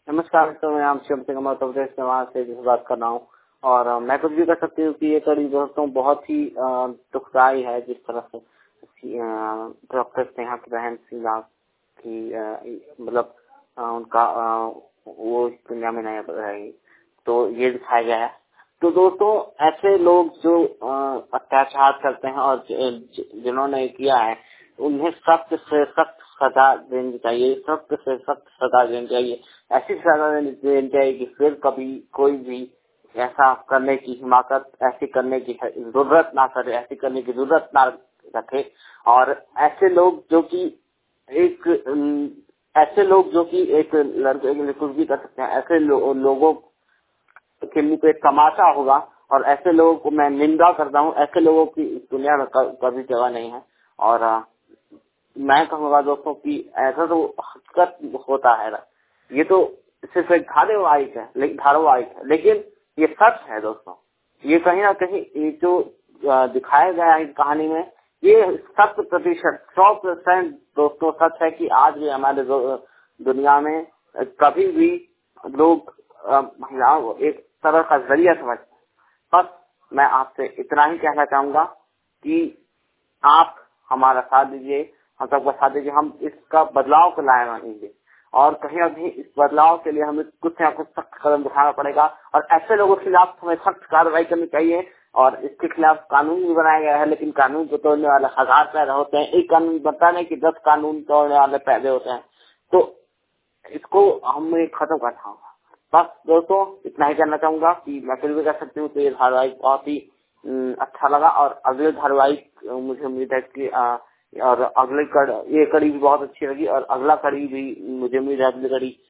नमस्कार, तो मैं आम शिव सिंह उत्तर प्रदेश से वहाँ से बात कर रहा हूँ। और मैं कुछ भी कर सकती हूँ कि ये कड़ी दोस्तों बहुत ही दुखदायी है। जिस तरह से डॉक्टर स्नेहा की बहन शीला की मतलब उनका वो इस दुनिया में नहीं रहेगी, तो ये दिखाया गया है। तो दोस्तों ऐसे लोग जो अत्याचार करते हैं और जिन्होंने किया है उन्हें सख्त से सख्त सजा देनी चाहिए, सख्त से सख्त सजा देनी चाहिए। ऐसी सजा देनी चाहिए कि फिर कभी कोई भी ऐसा करने की हिमाकत, ऐसी करने की जरूरत ना करे, ऐसी करने की जरूरत ना रखे। और ऐसे लोग जो कि एक लड़के कुछ भी कर सकते हैं, ऐसे लोगों के मुंह पे तमाशा होगा। और ऐसे लोगों को मैं निंदा करता हूँ, ऐसे लोगों की इस दुनिया में कभी जगह नहीं है। और मैं कहूँगा दोस्तों कि ऐसा तो हकीकत होता है ना, ये तो सिर्फ एक धारावाहिक है, लेकिन ये सच है दोस्तों। ये कहीं ना कहीं ये जो दिखाया गया है इस कहानी में, ये 100%, 100% दोस्तों सच है कि आज भी हमारे दुनिया में कभी भी लोग महिलाओं को एक तरह का जरिया समझते हैं। बस मैं आपसे इतना ही कहना चाहूंगा कि आप हमारा साथ दीजिए, हम सबका साथ दीजिए। हम इसका बदलाव को लाए मानेंगे और कहीं ना कहीं इस बदलाव के लिए हमें कुछ ना कुछ सख्त कदम उठाना पड़ेगा। और ऐसे लोगों के खिलाफ हमें सख्त कार्रवाई करनी चाहिए। और इसके खिलाफ कानून भी बनाया गया है, लेकिन कानून को तोड़ने वाले हजार पैदा होते हैं। एक कानून बनता नहीं कि 10 कानून तोड़ने वाले पैदे होते हैं। तो इसको हमें खत्म करना होगा। बस दोस्तों इतना ही कहना चाहूंगा कि मैं फिर भी कह सकती हूँ। तो ये धारावाहिक बहुत ही अच्छा लगा और अगले धारावाहिक मुझे उम्मीद है कि और अगले ये कड़ी भी बहुत अच्छी लगी और अगला कड़ी भी मुझे उम्मीद है अगली कड़ी